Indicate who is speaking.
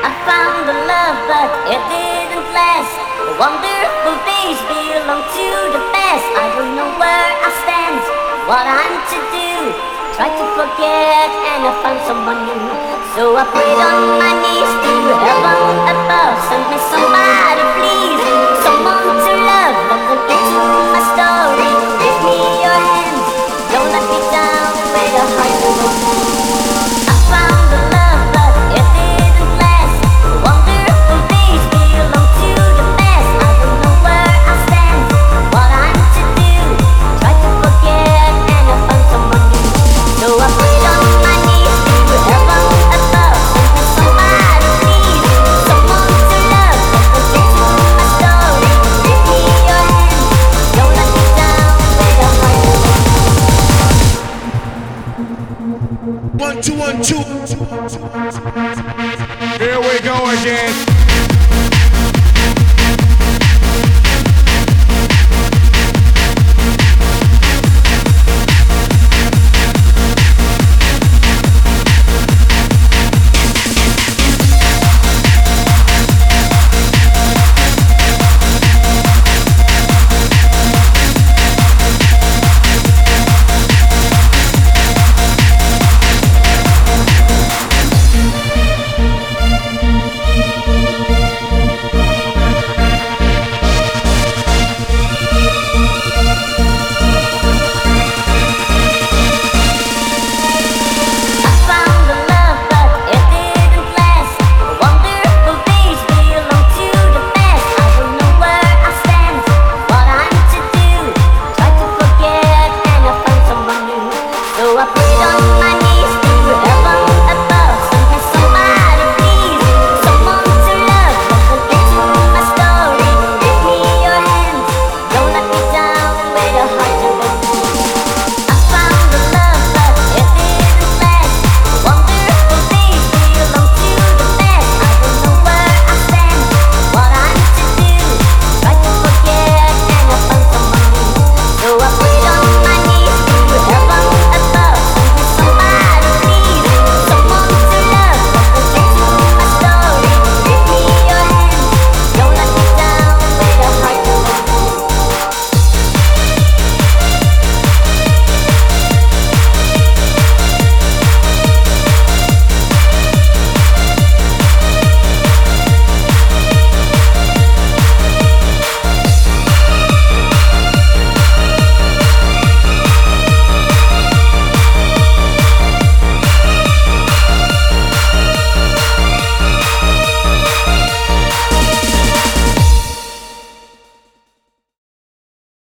Speaker 1: I found the love, but it didn't last. The wonderful days belong to the past. I don't know where I stand, what I'm to do. Try to forget and I found someone new. So I prayed on my knees to heaven above. Send me somebody, please, someone to love. Look into my story, give me your hand. Don't let me down with a heart alone. I found the love, but it didn't last. The wonderful days belong to the past. I don't know where I stand, what I'm to do. Try to forget and I found someone new. So I prayed on my knees to heaven above. Send me somebody, please, someone to love. Look into my story, give me your hand. Don't let me down with a heart alone.
Speaker 2: 1 2 1 2. Here we go again.